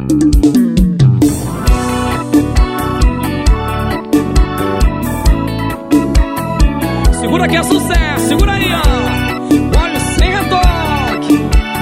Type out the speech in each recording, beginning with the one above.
Segura que é sucesso, segura aí, ó. Olha sem retoque.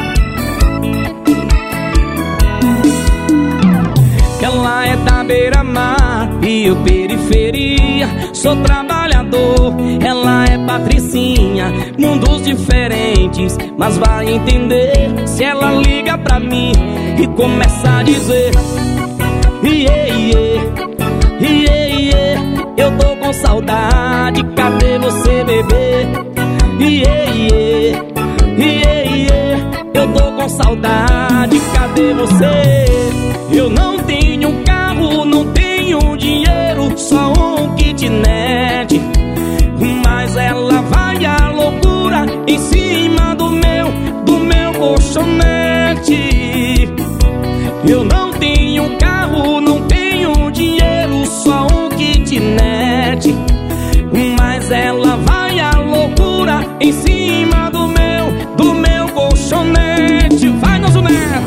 Ela é da beira-mar e eu periferia. Sou trabalhador, ela é patricinha. Mundos diferentes, mas vai entender se ela liga pra mim e começa a dizer: iê, iê, iê, iê, eu tô com saudade, cadê você, bebê? Iê, iê, iê, iê, eu tô com saudade, cadê você? Eu não tenho carro, não tenho dinheiro, só um kitnet, mas ela vai à loucura em cima do meu colchonete. Eu não tenho carro, não tenho dinheiro, só um kitnet, mas ela vai à loucura em cima do meu colchonete. Vai, nosso Neto!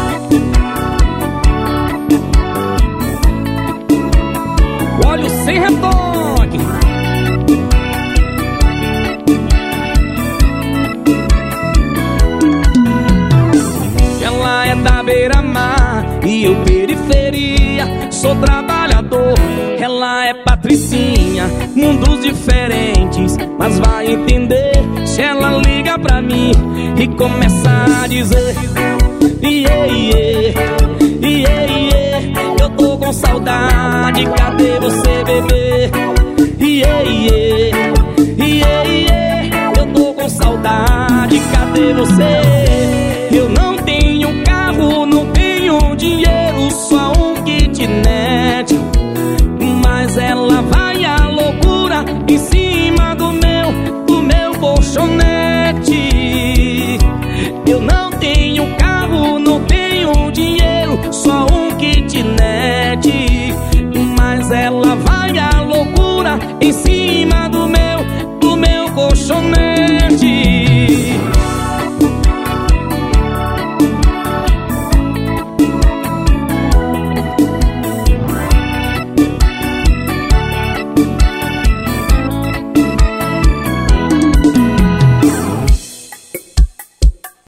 Olha o sem retoque. Ela é da beira-mar e eu periferia. Sou trabalhador, ela é patricinha. Mundos diferentes, mas vai entender se ela liga pra mim e começa a dizer: iê, iê,